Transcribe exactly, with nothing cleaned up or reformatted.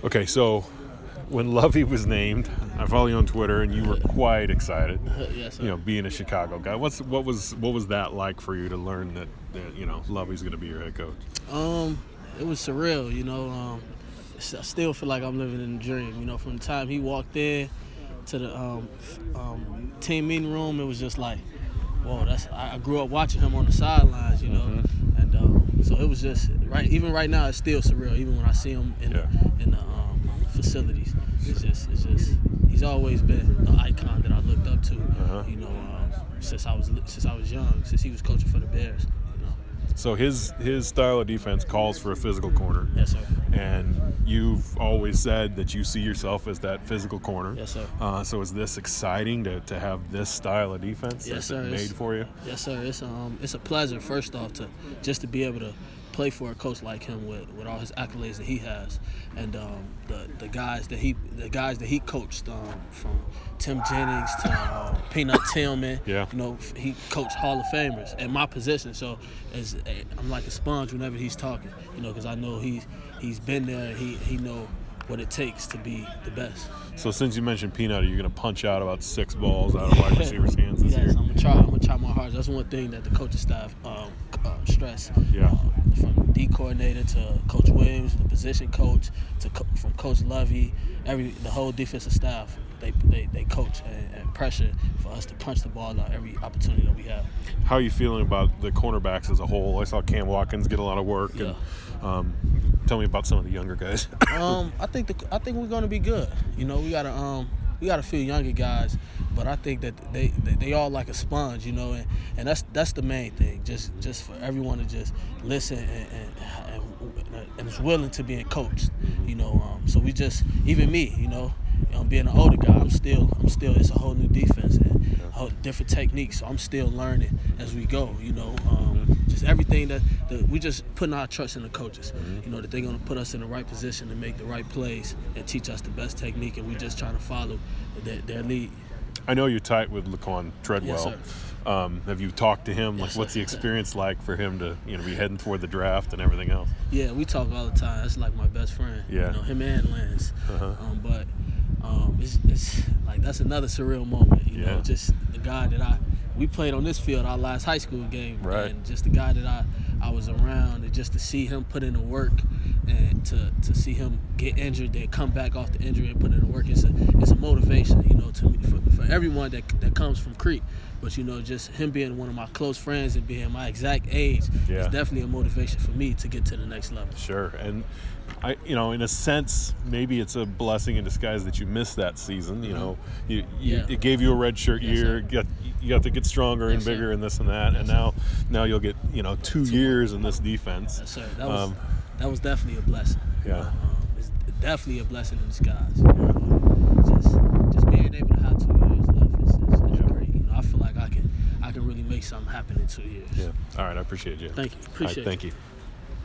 Okay, so when Lovie was named, I follow you on Twitter, and you were quite excited. Yes, sir. You know, being a Chicago guy, what's what was what was that like for you to learn that, that you know Lovie's going to be your head coach? Um, it was surreal. You know, um, I still feel like I'm living in a dream. You know, from the time he walked in to the um, um, team meeting room, it was just like, whoa. That's I grew up watching him on the sidelines. You know, Mm-hmm. and um, so it was just right. Even right now, it's still surreal. Even when I see him in Yeah. the, in the um, facilities, it's just it's just he's always been an icon that I looked up to. Uh-huh. You know, um, since I was since I was young, since he was coaching for the Bears. You know. So his his style of defense calls for a physical corner. Yes, sir. And you've always said that you see yourself as that physical corner. Yes, sir. Uh, so is this exciting to, to have this style of defense Yes, that's sir. made It's- for you? Yes, sir. It's um, it's a pleasure. First off, to just to be able to play for a coach like him with, with all his accolades that he has, and um, the the guys that he the guys that he coached, um, from Tim Jennings to uh, Peanut Tillman. Yeah. You know, he coached Hall of Famers at my position. So as I'm like a sponge whenever he's talking. You know, because I know he's he's been there. And he he know what it takes to be the best. So since you mentioned Peanut, are you going to punch out about six balls out of wide receivers' hands this Yes, year? I'm gonna try. I'm gonna try my hardest. That's one thing that the coaching staff um, um, stress. Yeah. Uh, from D coordinator to Coach Williams, the position coach, to co- from Coach Lovie, every the whole defensive staff, they they, they coach and, and pressure for us to punch the ball out every opportunity that we have. How are you feeling about the cornerbacks as a whole? I saw Cam Watkins get a lot of work. Yeah. And, um, tell me about some of the younger guys. Um, I think the, I think we're gonna be good. You know, we got a um, we got a few younger guys, but I think that they, they, they all like a sponge. You know, and, and that's that's the main thing. Just just for everyone to just listen and and, and, and is willing to being coached. You know, um, so we just even me. You know, um, being an older guy, I'm still I'm still it's a whole new defense and a whole different techniques. So I'm still learning as we go. You know. Um, Just everything that, that we just putting our trust in the coaches, you know, that they're going to put us in the right position to make the right plays and teach us the best technique, and we just trying to follow their, their lead. I know you're tight with Laquan Treadwell. Yes, sir. Um, have you talked to him? Like, Yes, what's sir. the experience like for him to, you know, be heading toward the draft and everything else? Yeah, we talk all the time. That's like my best friend. Yeah. You know, him and Lance. Uh-huh. Um, but um, it's, it's like that's another surreal moment. You Yeah. know, just the guy that I we played on this field our last high school game, Right. and just the guy that I, I was around, and just to see him put in the work, and to, to see him get injured, then come back off the injury and put in the work, it's a it's a motivation, you know, to me for, for everyone that that comes from Creek. But you know, just him being one of my close friends and being my exact age Yeah. is definitely a motivation for me to get to the next level. Sure. And, I, you know, in a sense, maybe it's a blessing in disguise that you missed that season. You know, you, you, Yeah. it gave you a red shirt Yes, year. sir. Get, you got to get stronger and Yes, sir. bigger and this and that. And Yes, now now you'll get, you know, two years in this defense. Yes, sir. That was Um, that was definitely a blessing. you Yeah. know. Um, it's definitely a blessing in disguise. You know. Just just being able to have two years left is, is, is Yeah. great. You know, I feel like I can I can really make something happen in two years. Yeah. All right. I appreciate you. Thank you. All right, Appreciate it. thank you.